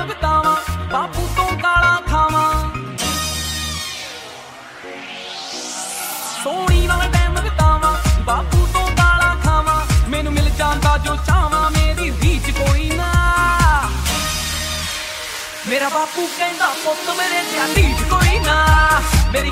Time ਬਿਤਾਵਾਂ, ਬਾਪੂ ਤੋਂ ਗਾਲਾਂ ਖਾਵਾਂ। ਸੋਹਣੀ ਨਾਲ ਟਾਈਮ ਬਿਤਾਵਾਂ, ਬਾਪੂ ਤੋਂ ਗਾਲਾਂ ਖਾਵਾਂ। ਮੈਨੂੰ ਮਿਲ ਜਾਂਦਾ ਜੋ ਚਾਹਾਂ, ਮੇਰੀ ਰੀਝ ਕੋਈ ਨਾ। ਮੇਰਾ ਬਾਪੂ ਕਹਿੰਦਾ ਪੁੱਤ ਮੇਰੇ ਜਿਹਾ ਢੀਠ ਕੋਈ ਨਾ। ਮੇਰੀ